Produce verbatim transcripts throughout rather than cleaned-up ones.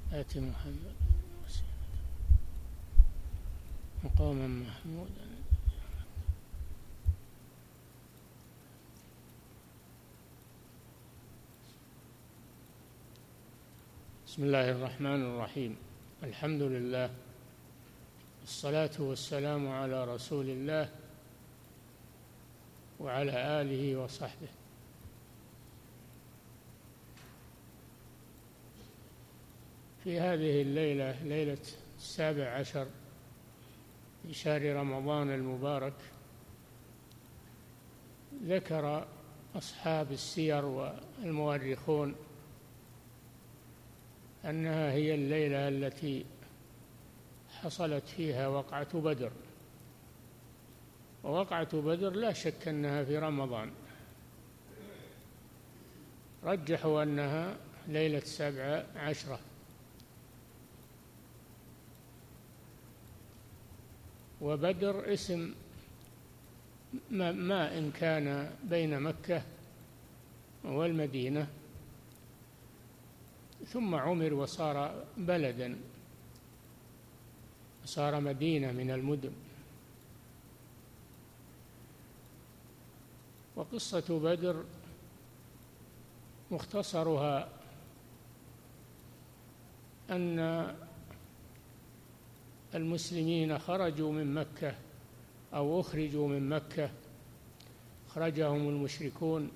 آت محمد مقاما محمودا. بسم الله الرحمن الرحيم. الحمد لله، الصلاة والسلام على رسول الله وعلى آله وصحبه. في هذه الليلة، ليلة السابع عشر في شهر رمضان المبارك، ذكر أصحاب السير والمؤرخون أنها هي الليلة التي حصلت فيها وقعة بدر. ووقعة بدر لا شك أنها في رمضان، رجحوا أنها ليلة سبع عشرة. وبدر اسم ما إن كان بين مكة والمدينة، ثم عمر وصار بلدا، صار مدينة من المدن. وقصة بدر مختصرها أن المسلمين خرجوا من مكة أو أخرجوا من مكة، أخرجهم المشركون،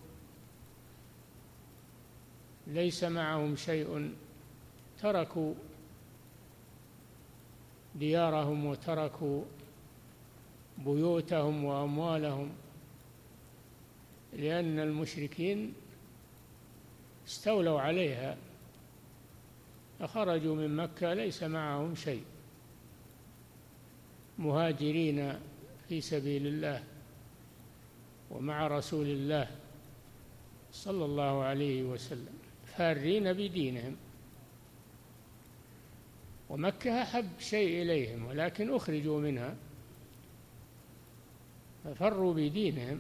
ليس معهم شيء، تركوا ديارهم وتركوا بيوتهم وأموالهم، لأن المشركين استولوا عليها، فخرجوا من مكة ليس معهم شيء، مهاجرين في سبيل الله ومع رسول الله صلى الله عليه وسلم، فارين بدينهم. ومكة أحب شيء إليهم، ولكن أخرجوا منها ففروا بدينهم.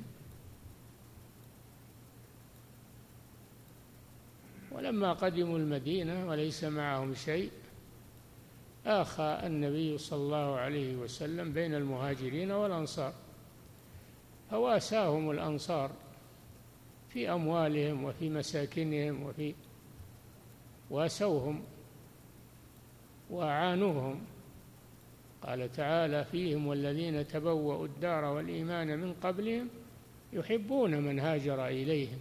ولما قدموا المدينة وليس معهم شيء، آخى النبي صلى الله عليه وسلم بين المهاجرين والأنصار، فواساهم الأنصار في أموالهم وفي مساكنهم، وفي واسوهم وأعانوهم. قال تعالى فيهم والذين تبوأوا الدار والإيمان من قبلهم يحبون من هاجر إليهم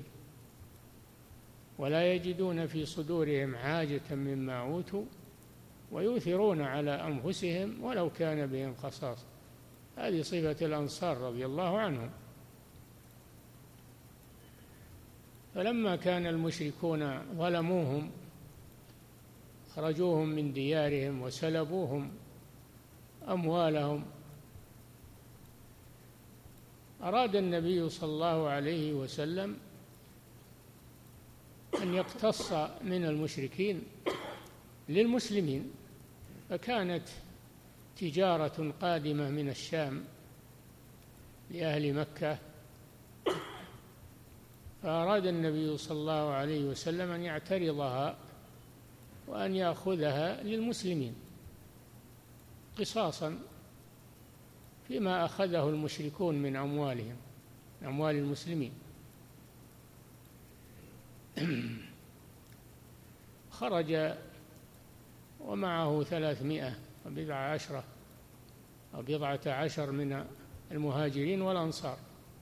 ولا يجدون في صدورهم حاجة مما أوتوا ويؤثرون على أنفسهم ولو كان بهم خصاصة. هذه صفة الأنصار رضي الله عنهم. فلما كان المشركون ظلموهم، أخرجوهم من ديارهم وسلبوهم أموالهم، أراد النبي صلى الله عليه وسلم أن يقتص من المشركين للمسلمين، فكانت تجارة قادمة من الشام لأهل مكة، فأراد النبي صلى الله عليه وسلم أن يعترضها وأن يأخذها للمسلمين قصاصا فيما أخذه المشركون من أموالهم، أموال المسلمين. خرج ومعه ثلاثمائة وبضع عشرة أو بضعة عشر من المهاجرين والأنصار،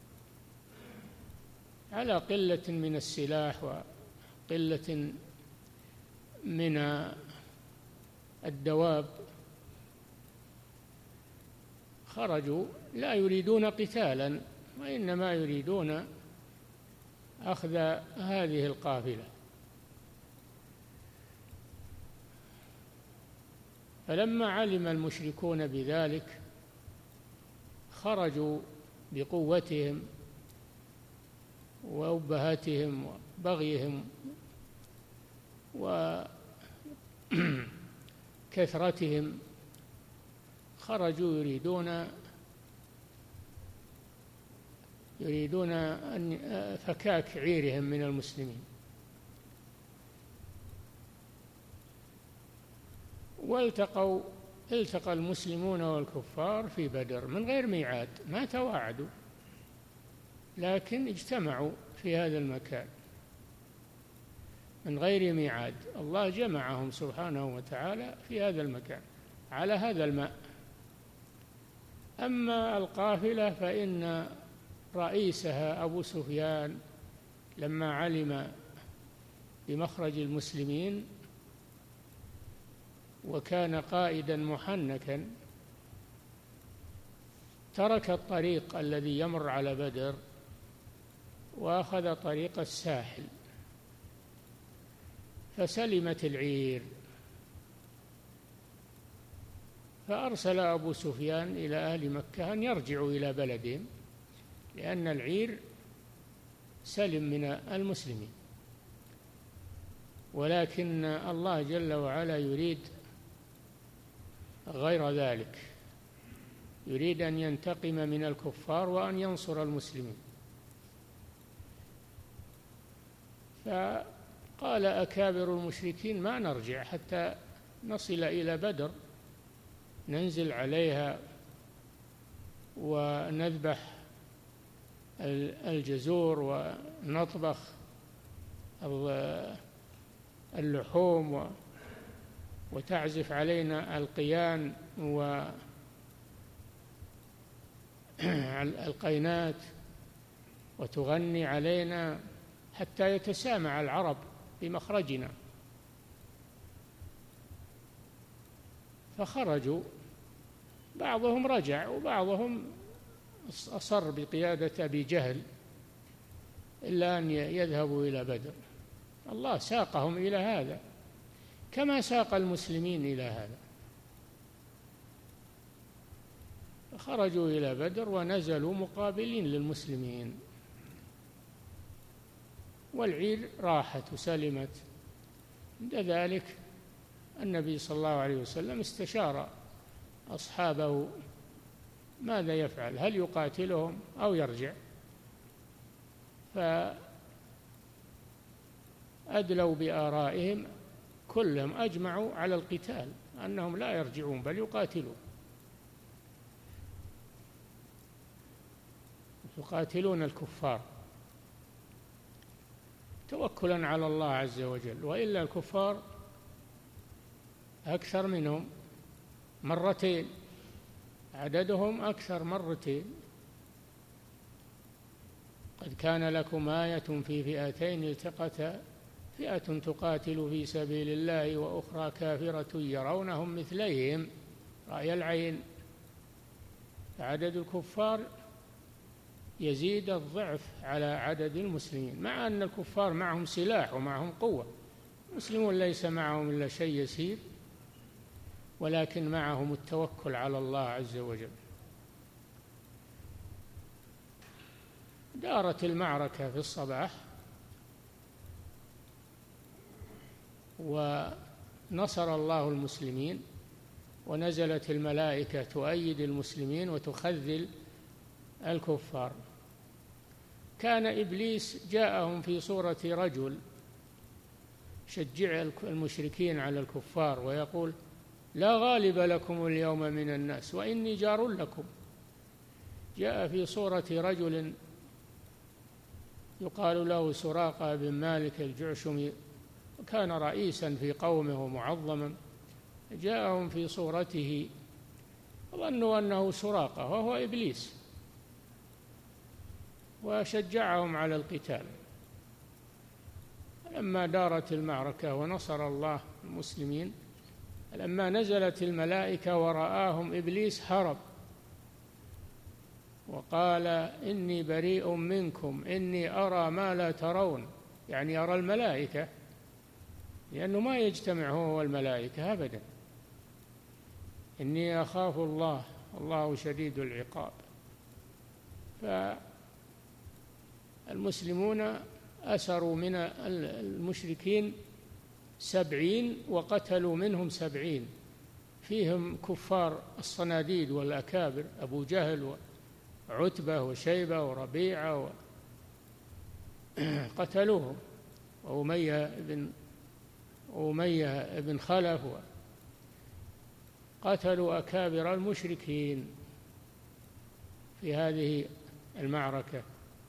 على قلة من السلاح وقلة من الدواب. خرجوا لا يريدون قتالا، وإنما يريدون أخذ هذه القافلة. فلما علم المشركون بذلك خرجوا بقوتهم وأبهاتهم وبغيهم وكثرتهم، خرجوا يريدون يريدون أن فكاك عيرهم من المسلمين. والتقوا التقى المسلمون والكفار في بدر من غير ميعاد، ما تواعدوا، لكن اجتمعوا في هذا المكان من غير ميعاد. الله جمعهم سبحانه وتعالى في هذا المكان على هذا الماء. أما القافلة فإن رئيسها أبو سفيان لما علم بمخرج المسلمين وكان قائدا محنكا ترك الطريق الذي يمر على بدر وأخذ طريق الساحل، فسلمت العير، فأرسل أبو سفيان إلى أهل مكة أن يرجعوا إلى بلدهم، لأن العير سلم من المسلمين. ولكن الله جل وعلا يريد غير ذلك، يريد أن ينتقم من الكفار وأن ينصر المسلمين. فقال أكابر المشركين: ما نرجع حتى نصل إلى بدر، ننزل عليها ونذبح الجزور ونطبخ اللحوم وتعزف علينا القيان والقينات وتغني علينا حتى يتسامع العرب بمخرجنا. فخرجوا، بعضهم رجع وبعضهم أصر بقيادة أبي جهل إلا أن يذهبوا إلى بدر. الله ساقهم إلى هذا كما ساق المسلمين إلى هذا. خرجوا إلى بدر ونزلوا مقابلين للمسلمين، والعير راحت وسلمت. عند ذلك النبي صلى الله عليه وسلم استشار أصحابه ماذا يفعل، هل يقاتلهم أو يرجع؟ فأدلوا بآرائهم، كلهم أجمعوا على القتال، أنهم لا يرجعون بل يقاتلون يقاتلون الكفار توكلا على الله عز وجل، وإلا الكفار أكثر منهم مرتين، عددهم أكثر مرتين. قد كان لكم آية في فئتين التقتا، فئة تقاتل في سبيل الله وأخرى كافرة يرونهم مثليهم رأي العين. عدد الكفار يزيد الضعف على عدد المسلمين، مع أن الكفار معهم سلاح ومعهم قوة. المسلمون ليس معهم إلا شيء يسير، ولكن معهم التوكل على الله عز وجل. دارت المعركة في الصباح، ونصر الله المسلمين، ونزلت الملائكة تؤيد المسلمين وتخذل الكفار. كان إبليس جاءهم في صورة رجل شجع المشركين على الكفار ويقول: لا غالب لكم اليوم من الناس وإني جار لكم. جاء في صورة رجل يقال له سراقة بن مالك الجعشمي، كان رئيسا في قومه معظما. جاءهم في صورته ظنوا أنه سراقة وهو إبليس، وشجعهم على القتال. لما دارت المعركة ونصر الله المسلمين، لما نزلت الملائكة ورآهم إبليس هرب وقال: إني بريء منكم إني أرى ما لا ترون، يعني أرى الملائكة، لأنه ما يجتمع هو والملائكة أبدا. إني أخاف الله الله شديد العقاب. فالمسلمون أسروا من المشركين سبعين وقتلوا منهم سبعين، فيهم كفار الصناديد والأكابر، أبو جهل وعتبة وشيبة وربيعة قتلوهم، وأمية بن أمية بن خلف قتلوا أكابر المشركين في هذه المعركة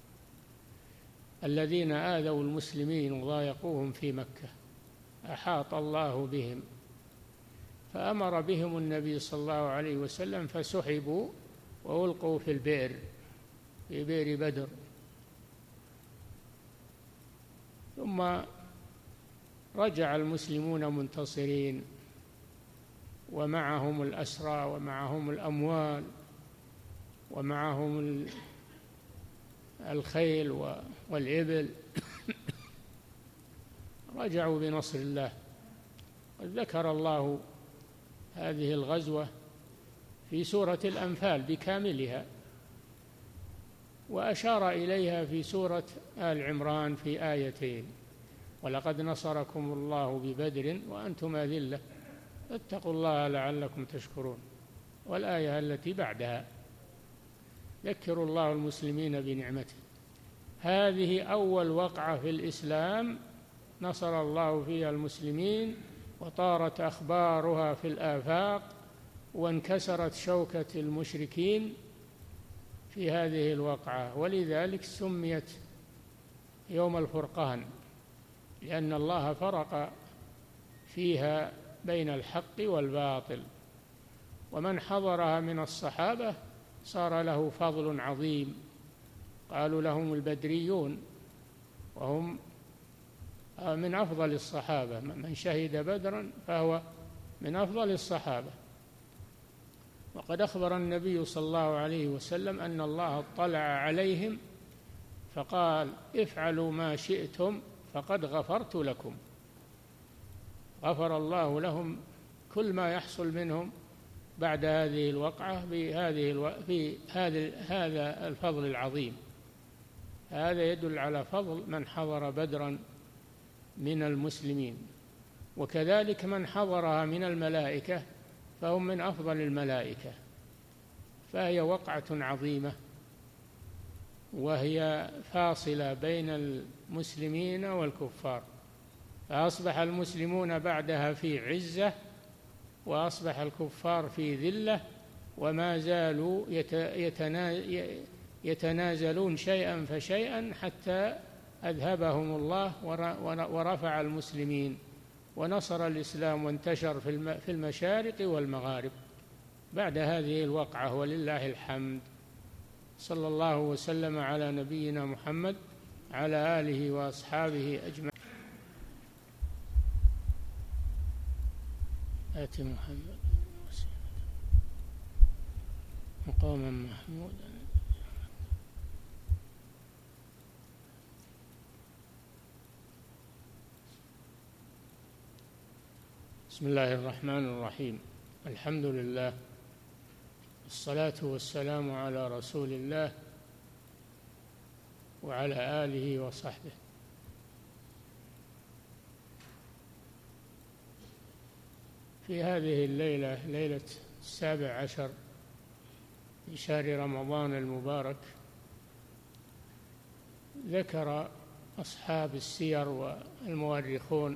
الذين آذوا المسلمين وضايقوهم في مكة، أحاط الله بهم، فأمر بهم النبي صلى الله عليه وسلم فسحبوا وألقوا في البئر، في بئر بدر. ثم رجع المسلمون منتصرين، ومعهم الأسرى ومعهم الأموال ومعهم الخيل والإبل رجعوا بنصر الله. قد ذكر الله هذه الغزوة في سورة الأنفال بكاملها، وأشار إليها في سورة آل عمران في آيتين: ولقد نصركم الله ببدر وأنتم أذلة فاتقوا الله لعلكم تشكرون. والآية التي بعدها: يذكر الله المسلمين بنعمته. هذه أول وقعة في الإسلام نصر الله فيها المسلمين، وطارت أخبارها في الآفاق، وانكسرت شوكة المشركين في هذه الوقعة، ولذلك سميت يوم الفرقان، لأن الله فرق فيها بين الحق والباطل. ومن حضرها من الصحابة صار له فضل عظيم، قالوا لهم البدريون، وهم من أفضل الصحابة، من شهد بدرا فهو من أفضل الصحابة. وقد أخبر النبي صلى الله عليه وسلم أن الله اطلع عليهم فقال: افعلوا ما شئتم فقد غفرت لكم. غفر الله لهم كل ما يحصل منهم بعد هذه الوقعة بهذه الو... في هذا هذا الفضل العظيم. هذا يدل على فضل من حضر بدرا من المسلمين. وكذلك من حضرها من الملائكة فهم من أفضل الملائكة، فهي وقعة عظيمة، وهي فاصلة بين المسلمين والكفار، فأصبح المسلمون بعدها في عزة، وأصبح الكفار في ذلة، وما زالوا يتنازلون شيئا فشيئا حتى أذهبهم الله ورفع المسلمين ونصر الإسلام وانتشر في المشارق والمغارب بعد هذه الوقعة، ولله الحمد. صلى الله وسلم على نبينا محمد على آله وأصحابه أجمعين. آت محمد مقاما محمودا. بسم الله الرحمن الرحيم. الحمد لله، الصلاة والسلام على رسول الله وعلى آله وصحبه. في هذه الليلة، ليلة السابع عشر في شهر رمضان المبارك، ذكر أصحاب السير والمؤرخون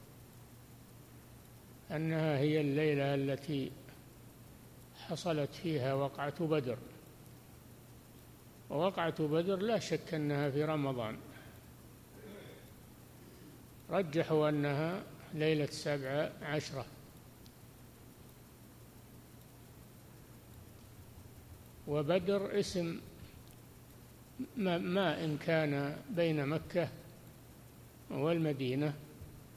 أنها هي الليلة التي حصلت فيها وقعة بدر. ووقعة بدر لا شك أنها في رمضان، رجحوا أنها ليلة سبع عشرة. وبدر اسم ما إن كان بين مكة والمدينة،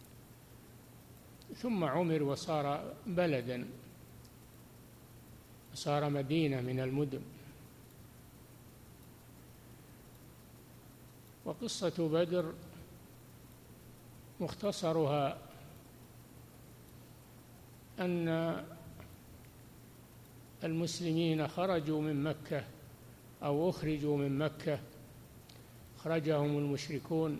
ثم عمر وصار بلدا، صار مدينة من المدن. وقصة بدر مختصرها أن المسلمين خرجوا من مكة أو أخرجوا من مكة، أخرجهم المشركون،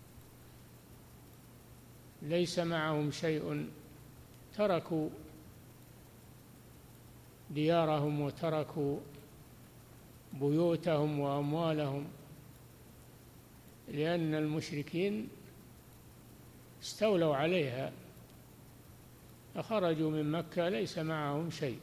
ليس معهم شيء، تركوا ديارهم وتركوا بيوتهم وأموالهم، لأن المشركين استولوا عليها. فخرجوا من مكة ليس معهم شيء،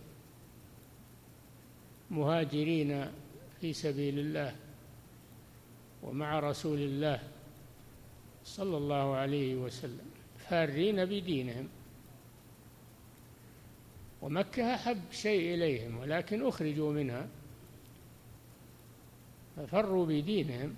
مهاجرين في سبيل الله ومع رسول الله صلى الله عليه وسلم، فارين بدينهم. ومكة أحب شيء إليهم، ولكن أخرجوا منها ففروا بدينهم.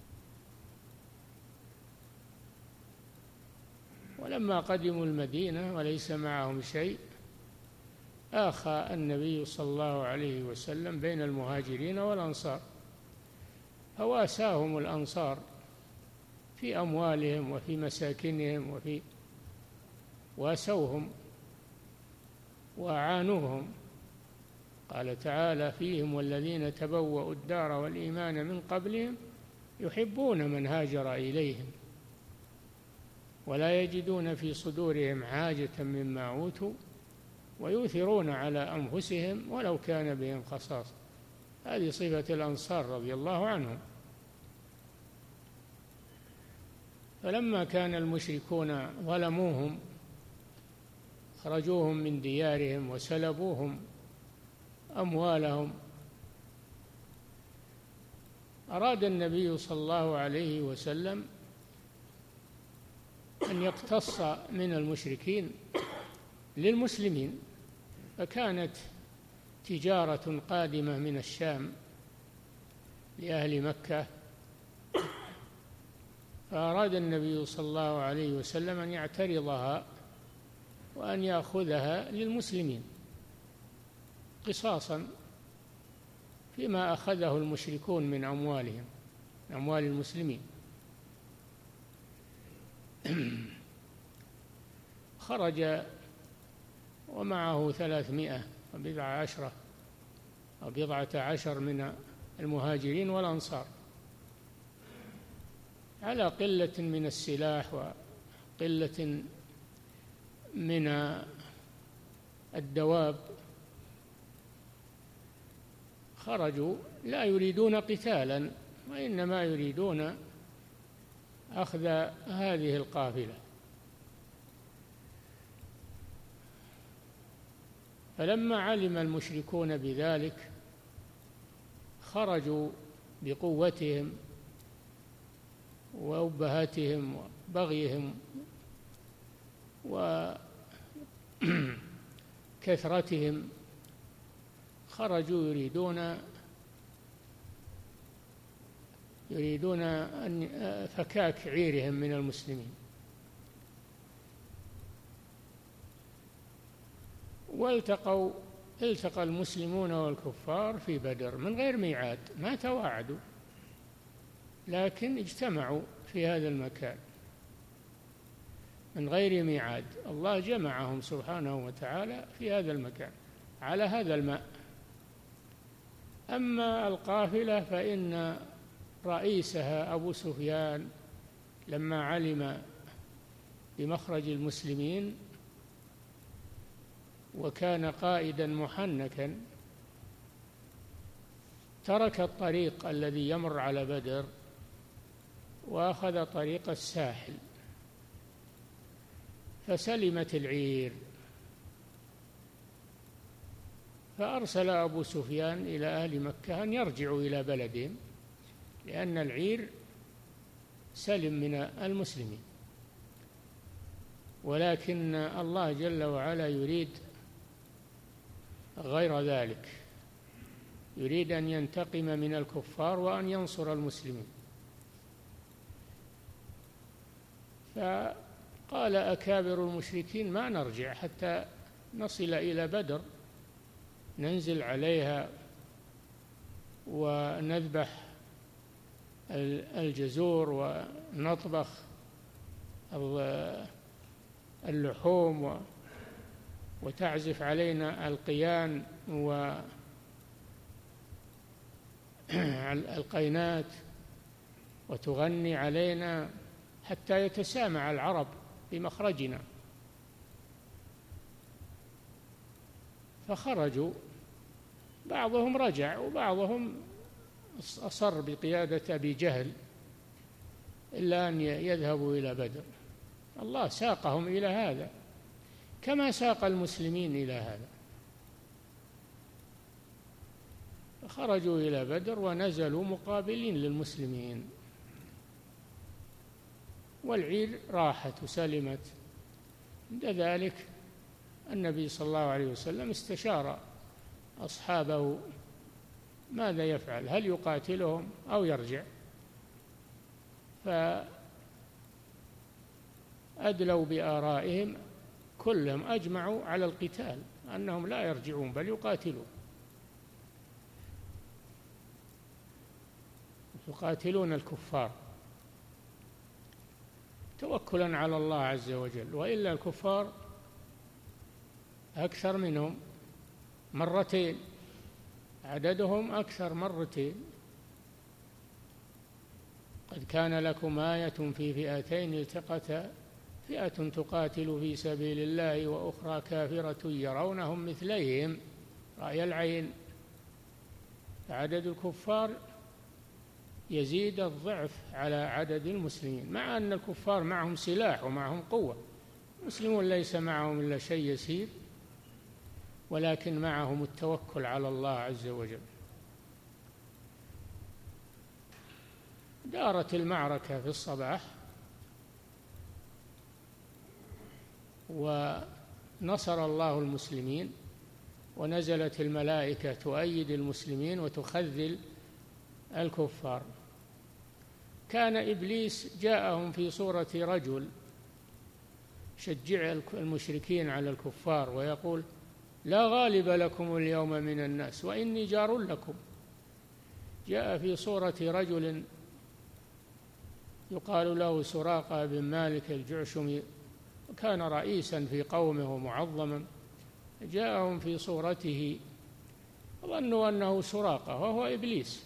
ولما قدموا المدينة وليس معهم شيء، آخى النبي صلى الله عليه وسلم بين المهاجرين والأنصار، فواساهم الأنصار في أموالهم وفي مساكنهم، وفي واسوهم وأعانوهم. قال تعالى فيهم والذين تبوأوا الدار والإيمان من قبلهم يحبون من هاجر إليهم ولا يجدون في صدورهم حاجة مما أوتوا ويؤثرون على أنفسهم ولو كان بهم خصاصة. هذه صفة الأنصار رضي الله عنهم. فلما كان المشركون ظلموهم أخرجوهم من ديارهم وسلبوهم أموالهم، أراد النبي صلى الله عليه وسلم أن يقتص من المشركين للمسلمين، فكانت تجارة قادمة من الشام لأهل مكة، فأراد النبي صلى الله عليه وسلم أن يعترضها وأن يأخذها للمسلمين قصاصا فيما أخذه المشركون من أموالهم، أموال المسلمين. خرج ومعه ثلاثمائة وبضع عشرة أو بضعة عشر من المهاجرين والأنصار، على قلة من السلاح وقلة من الدواب. خرجوا لا يريدون قتالا، وإنما يريدون أخذ هذه القافلة. فلما علم المشركون بذلك خرجوا بقوتهم وأبهاتهم وبغيهم وكثرتهم، خرجوا يريدون يريدون أن فكاك عيرهم من المسلمين. والتقوا التقى المسلمون والكفار في بدر من غير ميعاد، ما تواعدوا، لكن اجتمعوا في هذا المكان من غير ميعاد. الله جمعهم سبحانه وتعالى في هذا المكان على هذا الماء. أما القافلة فإن رئيسها أبو سفيان لما علم بمخرج المسلمين وكان قائدا محنكا ترك الطريق الذي يمر على بدر وأخذ طريق الساحل، فسلمت العير. فأرسل أبو سفيان إلى أهل مكة أن يرجعوا إلى بلدهم، لأن العير سلم من المسلمين. ولكن الله جل وعلا يريد غير ذلك، يريد أن ينتقم من الكفار وأن ينصر المسلمين. فقال أكابر المشركين ما نرجع حتى نصل إلى بدر، ننزل عليها ونذبح الجزور ونطبخ اللحوم وتعزف علينا القيان والقينات وتغني علينا حتى يتسامع العرب بمخرجنا. فخرجوا، بعضهم رجع وبعضهم أصر بقيادة أبي جهل إلا أن يذهبوا إلى بدر. الله ساقهم إلى هذا كما ساق المسلمين إلى هذا. خرجوا إلى بدر ونزلوا مقابلين للمسلمين، والعير راحت وسلمت. عند ذلك النبي صلى الله عليه وسلم استشار أصحابه ماذا يفعل، هل يقاتلهم أو يرجع؟ فأدلوا بآرائهم، كلهم أجمعوا على القتال، أنهم لا يرجعون بل يقاتلون يقاتلون الكفار توكلا على الله عز وجل، وإلا الكفار أكثر منهم مرتين، عددهم أكثر مرتين. قد كان لكم آية في فئتين التقتا فئة تقاتل في سبيل الله وأخرى كافرة يرونهم مثليهم رأي العين. عدد الكفار يزيد الضعف على عدد المسلمين، مع أن الكفار معهم سلاح ومعهم قوة. المسلمون ليس معهم إلا شيء يسير، ولكن معهم التوكل على الله عز وجل. دارت المعركة في الصباح، ونصر الله المسلمين، ونزلت الملائكة تؤيد المسلمين وتخذل الكفار. كان إبليس جاءهم في صورة رجل شجع المشركين على الكفار ويقول: لا غالب لكم اليوم من الناس وإني جار لكم. جاء في صورة رجل يقال له سراقة بن مالك الجعشمي، كان رئيسا في قومه معظما. جاءهم في صورته، ظنوا أنه سراقة وهو إبليس،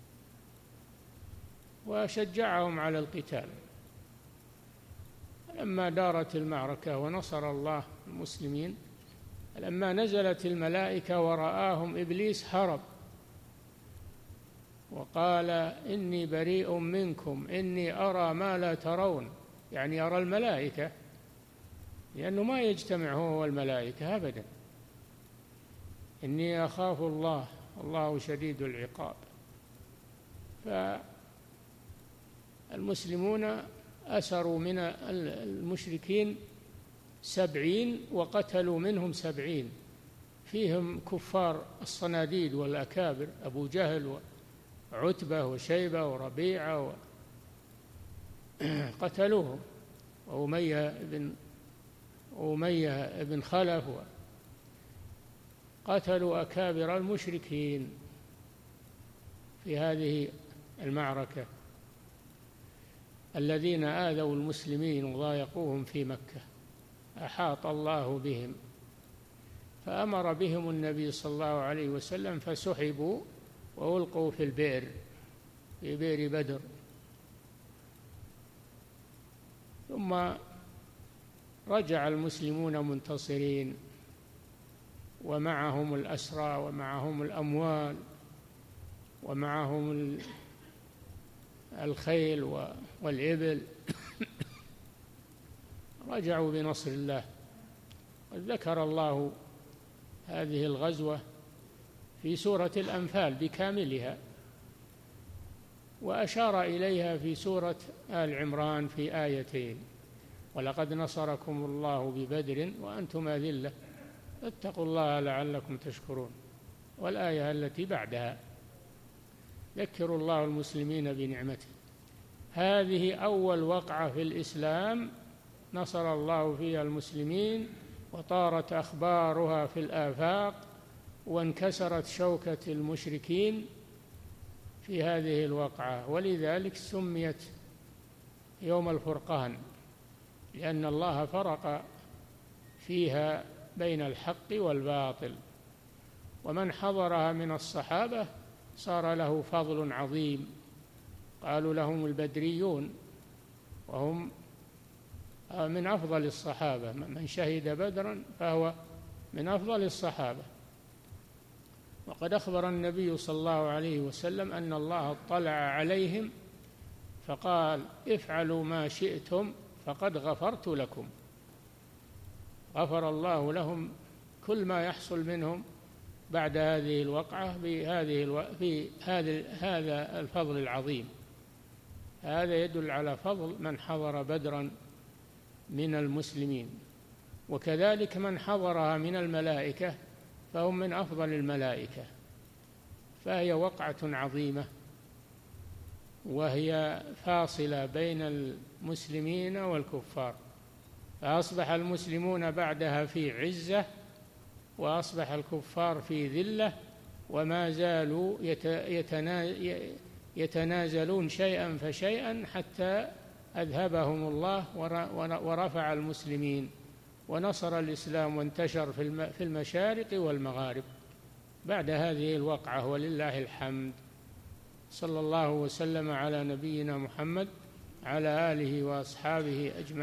وشجعهم على القتال. لما دارت المعركة ونصر الله المسلمين، لما نزلت الملائكة ورآهم إبليس هرب وقال: إني بريء منكم إني أرى ما لا ترون، يعني أرى الملائكة، لأنه ما يجتمع هو والملائكة أبدا. إني أخاف الله الله شديد العقاب. فالمسلمون أسروا من المشركين سبعين وقتلوا منهم سبعين، فيهم كفار الصناديد والأكابر، أبو جهل وعتبة وشيبة وربيعة، قتلوهم، وأمية بن أمية بن خلف، قتلوا أكابر المشركين في هذه المعركة الذين آذوا المسلمين وضايقوهم في مكة. أحاط الله بهم، فأمر بهم النبي صلى الله عليه وسلم فسحبوا وألقوا في البئر، في بئر بدر. ثم رجع المسلمون منتصرين، ومعهم الأسرى ومعهم الأموال ومعهم الخيل والإبل. رجعوا بنصر الله. ذكر الله هذه الغزوة في سورة الأنفال بكاملها، وأشار إليها في سورة آل عمران في آيتين: ولقد نصركم الله ببدر وأنتم أذلة فاتقوا الله لعلكم تشكرون. والآية التي بعدها: ذكر الله المسلمين بنعمته. هذه أول وقعة في الإسلام نصر الله فيها المسلمين، وطارت أخبارها في الآفاق، وانكسرت شوكة المشركين في هذه الوقعة، ولذلك سميت يوم الفرقان، لأن الله فرق فيها بين الحق والباطل. ومن حضرها من الصحابة صار له فضل عظيم، قالوا لهم البدريون، وهم من أفضل الصحابة. من شهد بدرا فهو من أفضل الصحابة. وقد أخبر النبي صلى الله عليه وسلم أن الله اطلع عليهم فقال: افعلوا ما شئتم فقد غفرت لكم. غفر الله لهم كل ما يحصل منهم بعد هذه الوقعة بهذه الو... في هذا هذا الفضل العظيم. هذا يدل على فضل من حضر بدرا من المسلمين. وكذلك من حضرها من الملائكة فهم من أفضل الملائكة، فهي وقعة عظيمة، وهي فاصلة بين المسلمين والكفار، فأصبح المسلمون بعدها في عزة، وأصبح الكفار في ذلة، وما زالوا يتنازلون شيئا فشيئا حتى أذهبهم الله ورفع المسلمين ونصر الإسلام وانتشر في المشارق والمغارب بعد هذه الوقعة، ولله الحمد. صلى الله وسلم على نبينا محمد على آله وأصحابه أجمعين.